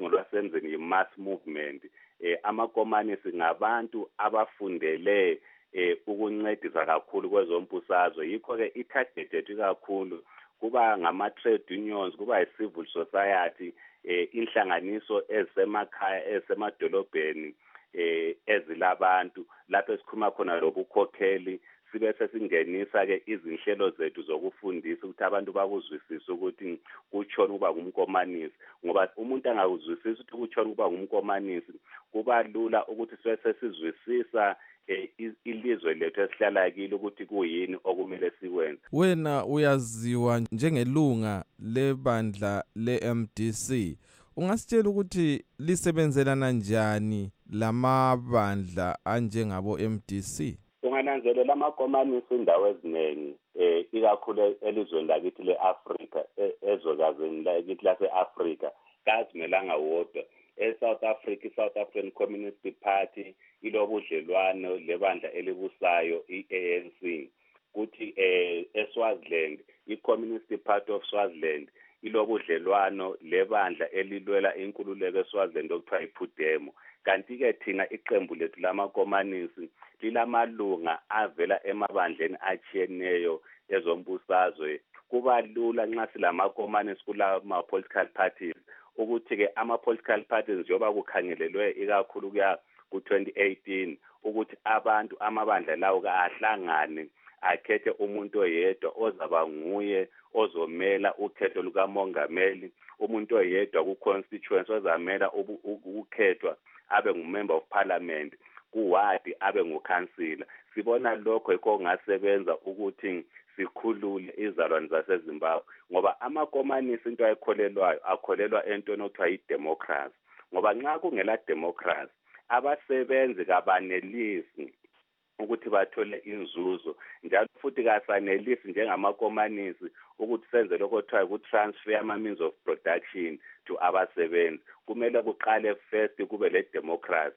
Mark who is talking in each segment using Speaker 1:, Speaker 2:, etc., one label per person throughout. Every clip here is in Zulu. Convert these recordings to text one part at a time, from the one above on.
Speaker 1: ngathi ngolwasenzeni yi-mass movement. Amakomanisi ngabantu abafundele ukuncedisa kakhulu kwezombusazwe, yikho-ke i-targeted kakhulu kuba ngama-trade unions, kuba i-civil society, inhlanganiso ezisemakhaya ezisemadolobheni ezilabantu lapho esikhuluma khona lobukhokheli, sibe sesingenisa-ke izinhlelo zethu zokufundisa ukuthi abantu bakuzwisise ukuthi kutshona ukuba ngumkomanisi, ngoba umuntu angakuzwisisi ukuthi kutshona ukuba ngumkomanisi kuba lula ukuthi sibe sesizwisisa ilizwe lethu esihlala kilo ukuthi kuyini okumele sikwenze.
Speaker 2: Wena uyaziwa njengelunga lebandla le-MDC. Ungasitshela ukuthi lisebenzelana njani lamabandla anjengabo MDC?
Speaker 1: Ungananzelela amakomanisi indawo eziningi ikakhulu elizweni lakithi le-Afrika, ezwekazini lakithi lase-Afrika, kazimelanga wodwa. E-South Africa, i-South African Communist Party ilobudlelwano lebandla elibusayo i-ANC. Kuthi eSwaziland, i-Communist Party of Swaziland ilobudlelwano lebandla elilwela inkululeko eSwaziland okuthiwa iPhudemo. Kanti-ke thina iqembu lethu lamakomanisi lilamalunga avela emabandleni achiyeneyo ezombusazwe. Kuba lula nxa silamakomanisi kulama-political parties ukuthi-ke ama-political parties njengoba kukhangelelwe ikakhulu kuya ku-2018 ukuthi abantu amabandla lawo ahlangane akhethe umuntu oyedwa ozaba nguye ozomela ukhetho lukamongameli, umuntu oyedwa ku-constituency ozamela ukukhethwa abe ngu-member of parliament, kuwadi abe ngukhansila. Sibona lokho yikho kungasebenza ukuthi sikhulule izalwane zaseZimbabwe, ngoba amakomanisi into ayikholelwayo akholelwa entweni okuthiwa yi-democracy, ngoba nxa kungela democracy abasebenzi kabanelisi ukuthi bathole inzuzo, njalo futhi kasanelisi njengamakomanisi ukuthi senze lokho kuthiwa ku-transfer ama-means of production to abasebenzi. Kumele kuqale first kube le democracy.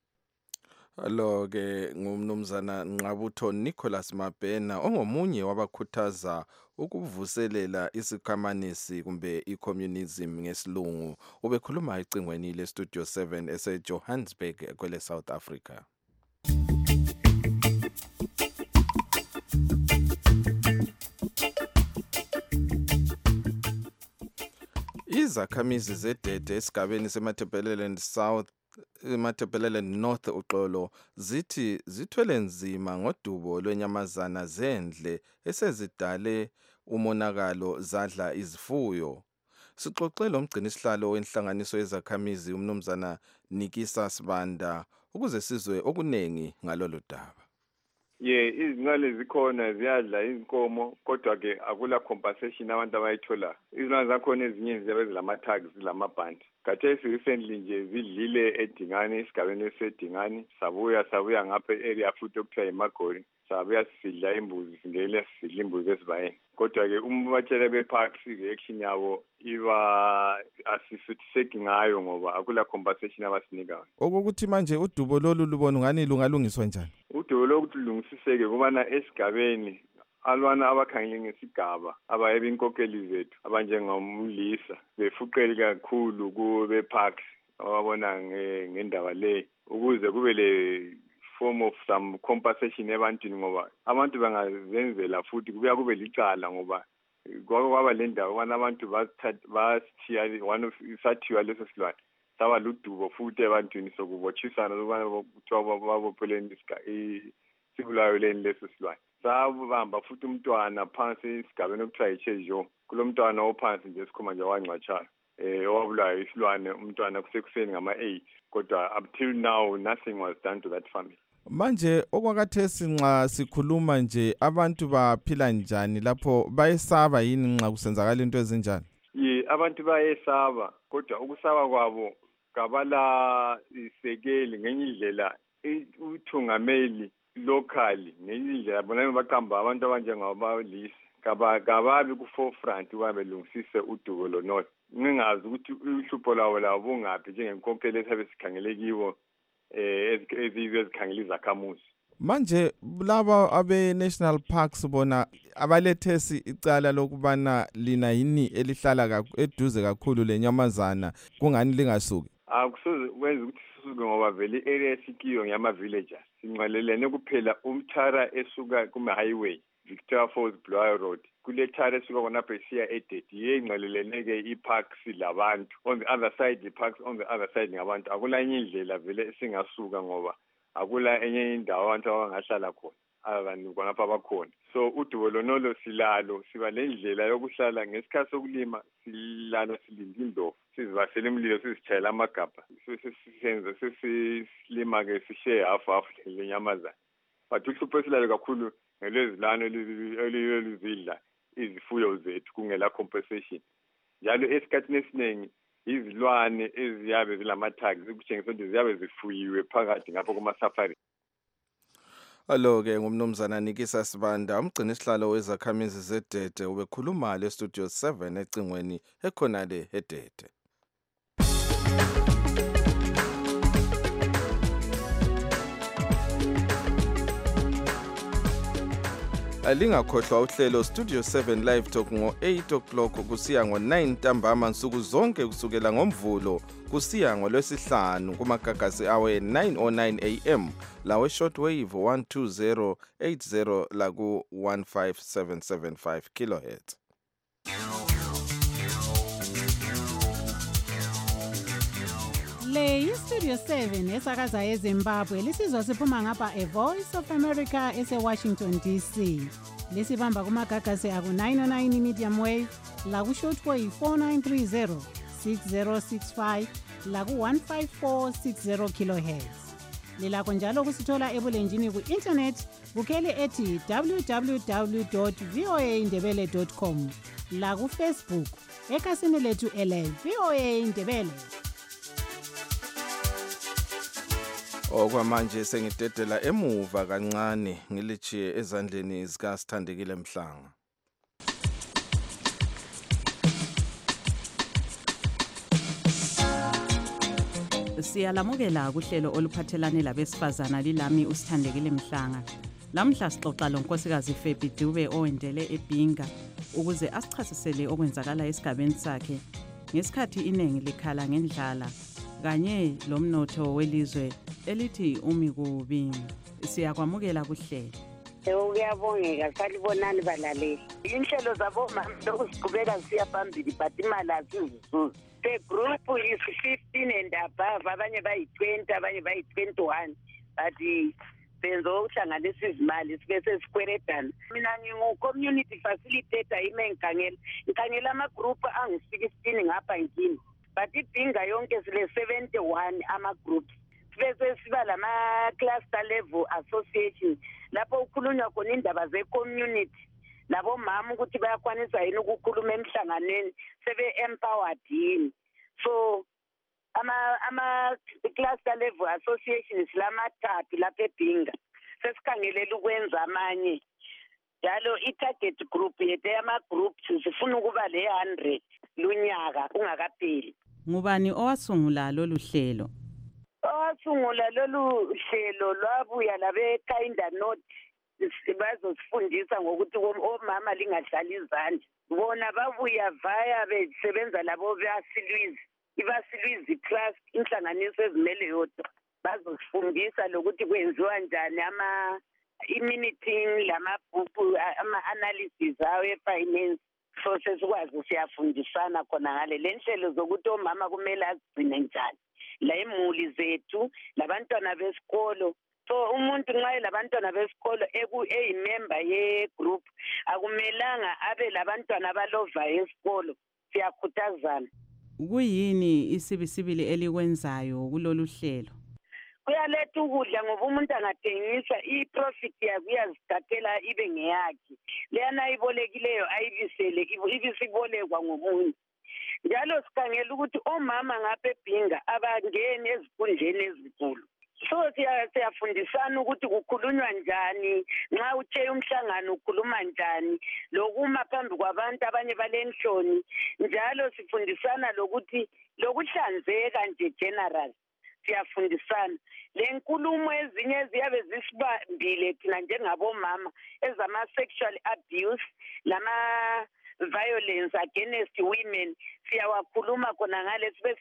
Speaker 2: Lo-ke ngumnumzana Nqabutho Nicholas Mabhena ongomunye wabakhuthaza ukuvuselela isikhamanisi kumbe i-communism ngesilungu. Ubekhuluma ecingweni le-Studio 7 ese-Johannesburg kwele South Africa. Izakhamizi zedede esigabeni seMatabeleland South eMatabeleland North uxolo zithi zithwele nzima ngodubo lwenyamazana zendle esezidale umonakalo zadla izifuyo. Sixoxele umgcinisihlalo wenhlanganiso yezakhamizi umnumzana Nikisa Sibanda ukuze sizwe okunengi ngalolu daba.
Speaker 3: Izingane zikhona ziyadla izinkomo kodwa ke akula compensation abantu abayithola. Izingane zakhona ezinye ziyabe zilama-tags zilamabhandi. Khathesi recently nje zidlile eDingani, esigabeni esedingani, sabuya ngapha area futhi okuthiwa eMagori, sabuya sidla imbuzi, singele sidla imbuzi esibayeni. Kodwa ke batshele beparks i-reaction yabo iba asisuthiseki ngayo ngoba akula compensation abasinikayo.
Speaker 2: Okokuthi manje udubo lolu lubona ngani lungalungiswa njani?
Speaker 3: Udubo lokuthi lungisiseke kubana esigabeni alwana abakhangele ngesigaba abayebe inkokheli zethu abanjengomlisa befuqele kakhulu kube parks ababona ngendaba le ukuze kube le form of some compensation ebantwini ngoba abantu bangazenzela futhi kubuya kube licala ngoba kwaba le ndawo ubana abantu sathiwa leso silwane saba ludubo futhi ebantwini sokubotshisana ukubana kuthiwa babopheleni sibulayo leni leso silwane. Sabamba futhi umntwana phansi esigabeni okuthiwa yiChejo, kulo mntwana ophansi nje esikhoma nje wangcwatshayo owabulayo isilwane umntwana kusekuseni ngama-8 kodwa up till now nothing was done to that family.
Speaker 2: Manje okwakhathesi nxa sikhuluma nje abantu baphila njani lapho, bayesaba yini nxa kusenzakala into ezinjani?
Speaker 3: Abantu bayesaba kodwa ukusaba kwabo kabala isekeli ngenye indlela uthungameli locally ngenye indlela bona baqamba abantu abanjengabalisi kababi ku-forefront ukuba belungisise udubo lonot. Ngingazi ukuthi uhlupho labo bungaphi njengenkokheli esabe sikhangele kibo ezikhangela izakhamuzi.
Speaker 2: Manje laba abe-National Parks bona abalethesi icala lokubana lina yini elihlala eduze kakhulu lenyamazana kungani lingasuki?
Speaker 3: Akusoze wenza ukuthi sisuke ngoba vele i-area esikiyo ngiyama-villagers. Sinxwalelene kuphela umthara esuka kuma-highway, Victoria Falls, Blair Road. Kule thara esuka khonapho isiya eDedi. Yengxwalelene-ke i-parks labantu. On the other side, i-parks, on the other side ngabantu. Akula enye indlela vele esingasuka ngoba akula enye indawo abantu abangahlala khona abantu khonapha abakhona. So udubo lonolo silalo siba lendlela yokuhlala ngesikhathi sokulima silala silinde indlovu sizibasela imlilo sizitshayela amagabha sisenze sesilima ke sishe half lenyamazana. But uhlupho silalo kakhulu ngelezilano elizidla izifuyo zethu kungela compensation. Njalo esikhathini esiningi izilwane eziyabe zilama-tags ukutshengisa ukuthi ziyabe zifuyiwe phakathi ngapho kuma-safari.
Speaker 2: Alo-ke ngumnumzana Nikisa Sibanda, umgcini isihlalo wezakhamizi zeDede, ubekhuluma le-Studio 7 ecingweni ekhonale eDede. Alingakhohlwa uhlelo Studio 7 Live Talk ngo-8 o'clock kusiya ngo-9 ntambama nsuku zonke kusukela ngomvulo kusiya ngolwesihlanu kumagagasi awe 9:09 AM lawe shortwave 12080 laku 15775 kilohertz.
Speaker 4: Le iStudio 7 esakaza eZimbabwe lisizwa siphuma ngapha eVoice of America eseWashington DC. Lisibamba kumagagasi aku 909 medium wave laku shortwave 4930 6065 laku 15460 kilohertz. Lilakho njalo kusithola ebulenjini ku internet bukheli ethi www.voaindebele.com la ku Facebook ekasini lethu ele VOA Indebele.
Speaker 2: Okwamanje sengidedela emuva kancane ngilichiye ezandleni zika Sithandekile Mhlanga.
Speaker 5: Siyalamukela kuhlelo oluphathelane labesifazana lilami uSithandekile Mhlanga. Lamhla sixoxa lonkosikazi Febhi Dube owendele eBhinga ukuze asichasisele okwenzakala esigabeni sakhe ngesikhathi inengi likhala ngendlala kanye lomnotho welizwe elithi umi kubi. Siyakwamukela kuhlelo.
Speaker 6: Uyabongeka salibonani balaleli. Inhlelo zabomama lokuziqhubeka siya phambili but imali asizuzuza. The group is 15 and above, abanye bayi-20, abanye bayi-21, but benza ukuhlanganisa izimali sibe sesikweredana. Mina ngingu-community facilitator ime ngikhangela ama-group angu-16 ngapha ngini, but ibhinga yonke sile 71 ama-groups. Bese siba lama-cluster level association lapho ukhulunywa khona indaba ze-community labo mama ukuthi bayakwanisa yini ukukhuluma emhlanganweni sebe-empowered yini. So ama-cluster level associations lamathathu lapha eBhinga sesikhangelela ukwenza amanye njalo i-target group yethu yama-groups sifuna ukuba le-100 lunyaka ungakapheli.
Speaker 5: Ngubani owasungula lolu hlelo?
Speaker 6: Owasungula lolu hlelo lwabuya labe-Kinda Note bazosifundisa ngokuthi omama lingadlali izandla. Bona babuya vaya besebenza labo beasilwizi ibasilwizi trust inhlanganiso ezimele yodwa bazosifundisa lokuthi kwenziwa njani i-minuting lamabhuku ama-analysis awo e-finance. So sesikwazi siyafundisana khona ngale le nhlelo zokuthi omama kumele azigcine njani la imuli zethu labantwana besikolo. So umuntu nxa labantwana besikolo eyimember ye-group akumelanga abe labantwana abalova esikolo. Siyakhuthazana.
Speaker 5: Kuyini isibisibili elikwenzayo kulolu hlelo?
Speaker 6: Kuyaletha ukudla ngoba umuntu angathengisa i-profit yakhe uyazithathela ibe ngeyakhe. Leyana ayibolekileyo ayibisele ibisibolekwa ngomunye. Njalo sikhangela ukuthi omama ngapha eBhinga abangeni ezikhundleni ezinkulu. So siyafundisana ukuthi kukhulunywa njani, nxa utshe umhlangano ukhuluma njani, lokuma phambi kwabantu abanye balenhloni. Njalo sifundisana lokuthi lokuhlanzeka nje general. siyafundisana. Le nkulumo ezinye ziyabe zisibambile thina njengabomama ezama-sexual abuse lama-violence against women. Siyawakhuluma khona ngale sibe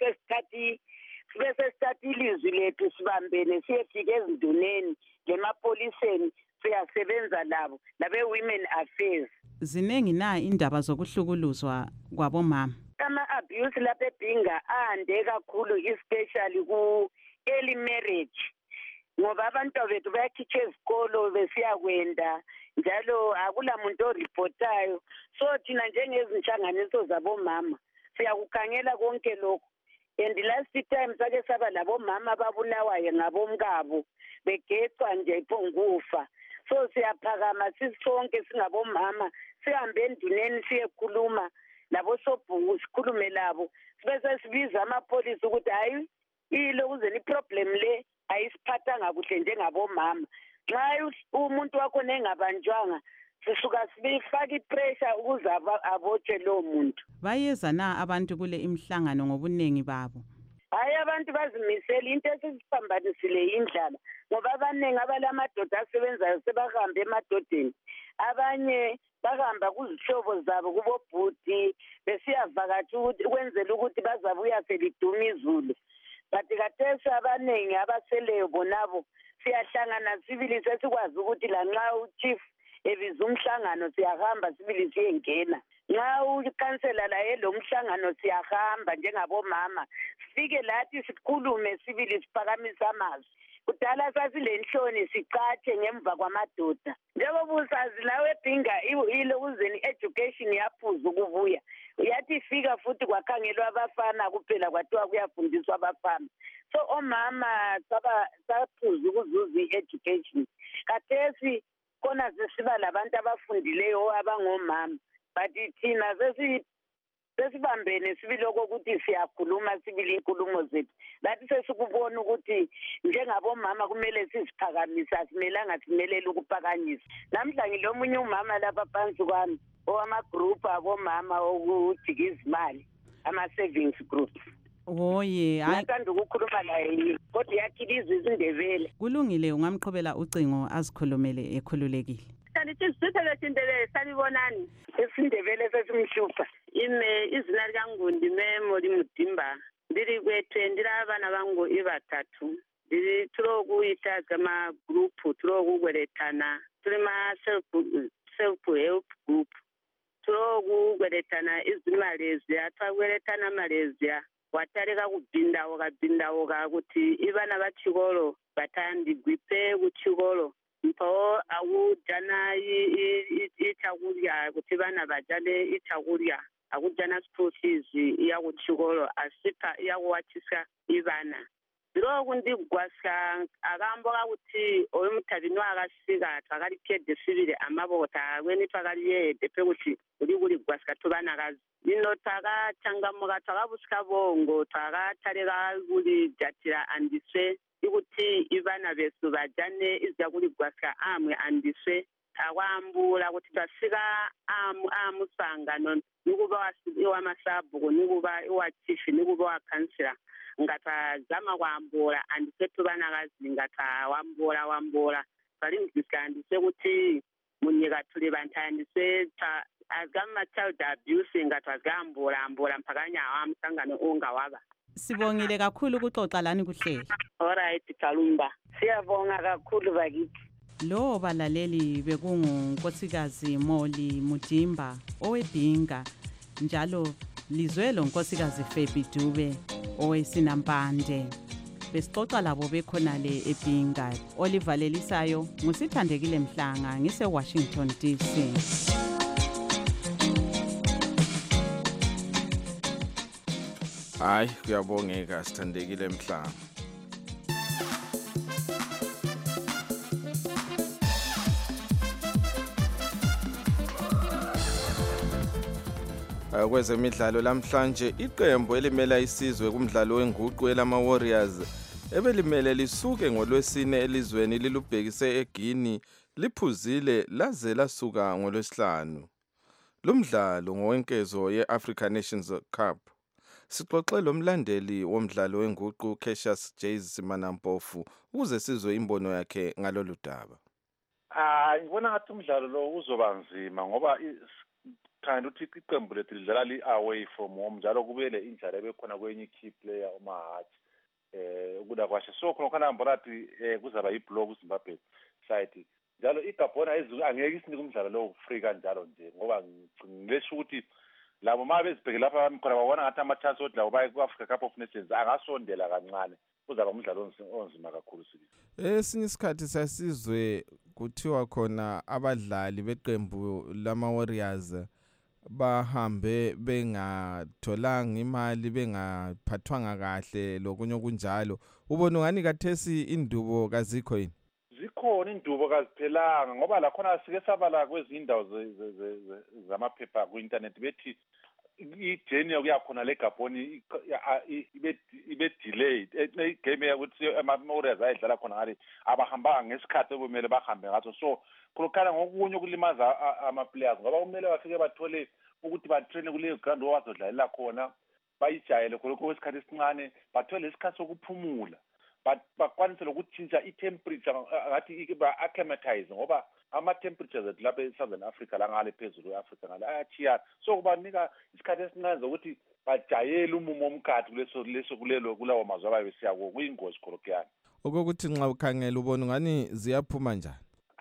Speaker 6: sesithatha ilizwi lethu sibambene siyefika ezinduneni lemapoliseni siyasebenza labo labe-women affairs.
Speaker 5: Ziningi na indaba zokuhlukuluzwa kwabomama?
Speaker 6: Ama-abuse lapha eBhinga ande kakhulu especially ku-early marriage ngoba abantwana bethu bayakhitshwa ezikolo besiyakwenda njalo akula muntu oripotayo. So thina njengezinhlanganiso zabomama siyakukhangela konke lokho. And last time sake saba labomama ababulawayo ngabomkabo begecwa nje iphongufa. So siyaphakama sisonke singabomama sihambe enduneni siyekhuluma labo sobhuku sikhulume labo sibese sibiza amapolisi ukuthi hayi ilokuze ni problem le ayisiphathanga kuhle njengabomama. Nxa umuntu wakho nengabanjwanga sisuka sibifaka ipressure ukuze abotshwe lo muntu.
Speaker 5: Bayeza na abantu kule imhlangano ngobunengi babo?
Speaker 6: Hayi abantu bazimisela into esisiphambanisile indlala ngoba abaningi abalamadoda asebenzayo sebahambe emadodeni. Abanye bahamba kuzihlobo zabo kubobhuti besiyavakatsha ukuthi kwenzela ukuthi bazabuya seliduma izulu. But kathesi abaningi abaseleyo bonabo siyahlangana sibili sesikwazi ukuthi lanxa uchief ebiza umhlangano siyahamba sibili siyengena. Nxa ukhansela laye lo mhlangano siyahamba njengabomama sifike lathi sikhulume sibili siphakamisa amazwi. Kudala sasilenhloni sicatshe ngemva kwamadoda. Njengoba usazi lawe eBhinga ilokuzeni education yaphuza ukubuya. Yathi ifika futhi kwakhangelwa abafana kuphela kwathiwa kuyafundiswa abafana. So omama saphuza ukuzuza i-education. Kathesi khona sesiba labantu abafundileyo abangomama. But thina sesibambene sibiloko ukuthi siyakhuluma sibili inkulumo zethu. Lathi sesikubona ukuthi njengabomama kumele siziphakamise asimelanga simelele ukuphakanyisa. Namhla ngilomunye umama lapha phansi kwami owamagroup abomama okujika izimali ama-savings groups.
Speaker 5: Oye,
Speaker 6: ngithanda ukukhuluma naye kodwa yakhilizwe izindebele.
Speaker 5: Kulungile ungamqhubela ucingo azikhulumele ekhululekile.
Speaker 7: Kanti sisithethe sindebele sanibonani.
Speaker 6: Isindebele sesimhlupha.
Speaker 7: Izina likaNgundi Memory Mudimba. Ndiri kwethu ndira abana bangu ibathathu. Ndiri turokuyita kama group turokugweretana. Turi ma self help group. Turokugweretana izimalezia twagweretana malezia. Watareka kubindawo kuti ivana vachikolo vatandigwipe kuchikolo. Mpo akujana ichakurya kuti vana vajale ichakurya akujana school fees yakuchikolo asipa yakuwachisa ivana. Ndiro ndigwasa akamboka kuti oyo mutavino akasika twakalikedde sibile amabota akweni twakaliyeede pe kuti uli gwasika tubanakazi. Ino twakachangamuka twakabusika bongo twakataleka kuli jatira andiswe ikuti ivana besu bajane izya kuli gwasika amwe andiswe akwambula kuti twasika amusangano nikuba wamasabuku nikuba iwachifi nikuba wakansila ngatazama kwambula andise tubanakazi ngatawambula balimvisa andise kuti munyika tuli bantandise agama child abuse ngatwagambula mpakanya amusangano ungawaba.
Speaker 5: Sibongile kakhulu ukuxoxa lani kuhleli.
Speaker 6: Alright Kalumba. Siyabonga kakhulu bakithi.
Speaker 5: Lo balaleli bekungunkosikazi Molly Mudimba oweBhinga njalo lizwelo nkosikazi Fabi Dube owesinampande. Besixoxa labo bekhonale eBhinga. Olivalelisayo ngusithandekile Mhlanga ngise Washington DC.
Speaker 2: Hayi kuyabongeka sithandekile Mhlanga. Kwezemidlalo lamhlanje iqembu elimela isizwe kumdlalo wenguqu elama Warriors ebelimele lisuke ngolwesine elizweni lilubhekise eGuinea liphuzile laze lasuka ngolwesihlanu. Lumdlalo ngowenkezo yeAfrican Nations Cup Sixoxe lomlandeli womdlalo wenguqu Cassius Jays Simanampofu ukuze sizwe imbono yakhe ngalolu daba.
Speaker 8: Ngibona ngathi umdlalo lo uzoba nzima ngoba kanti uthi iqembu lethu lidlala li-away from home njalo kubele injalo ebekhona kwenye key player uMahathi ukuda kwashe so khona mborathi kuzaba yiblock uZimbabwe side njalo iGabona angeke isinike umdlalo lo free kanjalo nje ngoba ngisho ukuthi labo mabezibheke lapha khona babona ngathi ama-chance othi labo baye ku-Africa Cup of Nations angasondela kancane kuzaba umdlalo onzima kakhulu sibili.
Speaker 2: Esinye isikhathi sasizwe kuthiwa khona abadlali beqembu lama-Warriors bahambe bengatholanga imali bengaphathwanga kahle lokunye okunjalo. Ubona ngani kathesi indubo kazikho yini?
Speaker 8: Zikhona indubo kaziphelanga ngoba la khona sike sabala kwezindawo zamaphepha ku-internet bethi ijeni yokuyakhona le Gabon ibe delayed igame yakuthi ama-Warriors ayidlala khona ngale abahambanga ngesikhathi okumele bahambe ngaso so khona ngokunye ukulimaza ama-players ngoba kumele bafike bathole ukuthi batraine kuleyo ground owazodlalela khona bayijayele khona kwesikhathi esincane bathole isikhathi sokuphumula bakwanise lokutshintsha i-temperature ngathi ba-acclimatize ngoba ama-temperatures ethu lapha e-Southern Africa la ngale phezulu e-Africa ngale ayachiyana so kubanika isikhathi esincane zokuthi bajayele umumo omkhathi kulawo mazwe ababe siya kuwo kuyingozi khorokuyana.
Speaker 2: Okokuthi nxa ukhangela ubona ngani ziyaphuma njani?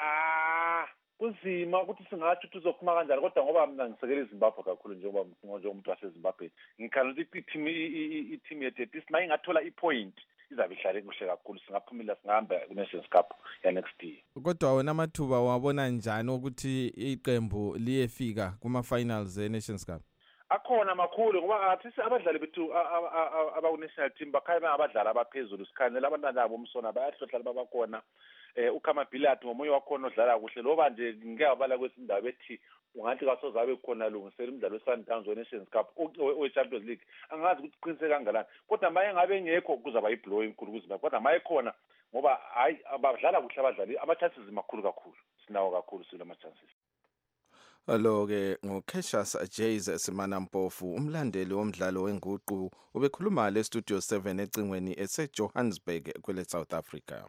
Speaker 8: Kunzima ukuthi singathi tuzophuma kanjani kodwa ngoba mina ngisekela iZimbabwe kakhulu njengoba umuntu waseZimbabwe ngikhala ukuthi i-team yethu mayingathola i-point izabe ihlale kuhle kakhulu singaphumela singahamba ku-Nations Cup ya next year.
Speaker 2: Kodwa wena amathuba wabona njani ukuthi iqembu liyefika kuma-finals e-Nations Cup?
Speaker 8: Akhona makhulu ngoba ngathi abadlali bethu abaku-national team bakhanya abadlali abaphezulu sikhanela abantwana abo umsona bayahlohla babakhona uKhama Bilati ngomunye wakhona odlala kuhle loba nje ngeke abala kwesindawo bethi ungathi kasozabe khona lungisela umdlalo weSundowns we-Nations Cup we-Champions League angazi ukuthi qiniseke kangalanani kodwa maye ngabe ngekho kuzaba yiblow enkulu kuZimbabwe kodwa maye khona ngoba hayi abadlala kuhle abadlali ama-chances makhulu kakhulu sinawo kakhulu sile ama-chances.
Speaker 2: Alo-ke nguCassius Jays Simanampofu umlandeli womdlalo wenguqu ubekhuluma le-Studio 7 ecingweni ese-Johannesburg kwele South Africa.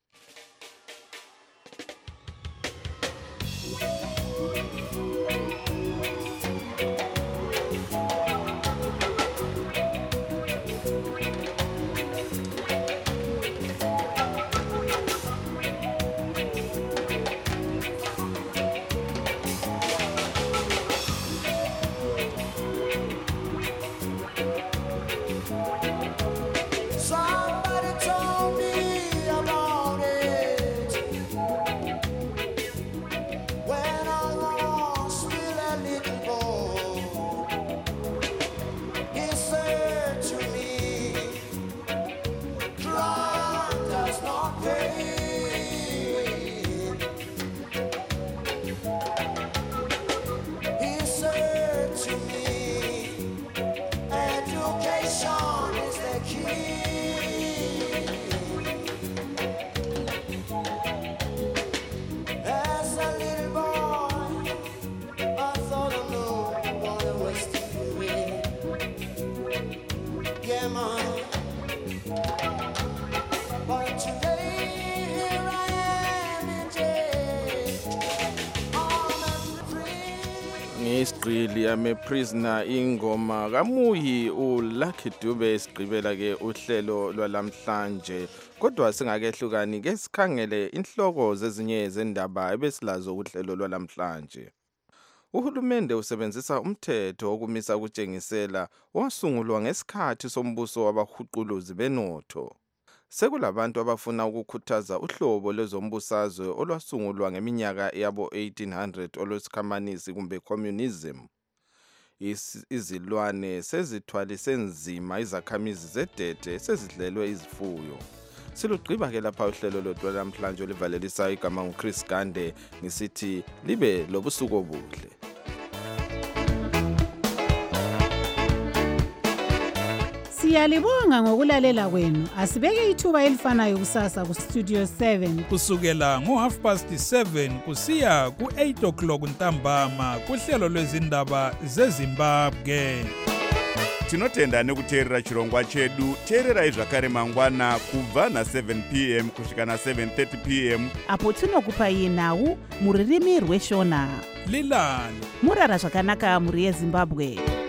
Speaker 2: Isiqili yame prisoner ingoma kamuyi uLucky Dube sigqibela ke uhlelo lwalamhlanje kodwa singakehlukani ke sikhangele inhloko zezinye zendaba ebesilazo uhlelo lwalamhlanje. Uhulumende usebenzisa umthetho wokumisa ukutshengisela wasungulwa ngesikhathi sombuso wabahuquluzi benotho. Sekulabantu abafuna ukukhuthaza uhlobo lezombusazwe olwasungulwa ngeminyaka yabo 1800 olwesikhamanisi kumbe communism. Izilwane sezithwalise nzima izakhamizi zedede sezidlelwe izifuyo. Silugqiba ke lapha uhlelo lodwa namhlanje olivalelisa igama nguChris Gande ngisithi libe lobusuku obuhle.
Speaker 4: Siyalibonga ngokulalela kwenu. Asibeke ithuba elifanayo kusasa ku Studio 7
Speaker 9: kusukela ngo7:30 kusiya ku8 o'clock ntambama kuhlelo lwezindaba zeZimbabwe.
Speaker 10: tinotenda nekuteerera chirongwa chedu. Teererai zvakare mangwana kubva na7 p.m. kusvika na7:30 p.m.
Speaker 4: apo tinokupai nhau muririmi rweshona.
Speaker 9: Lilani
Speaker 4: murara zvakanaka muri yeZimbabwe.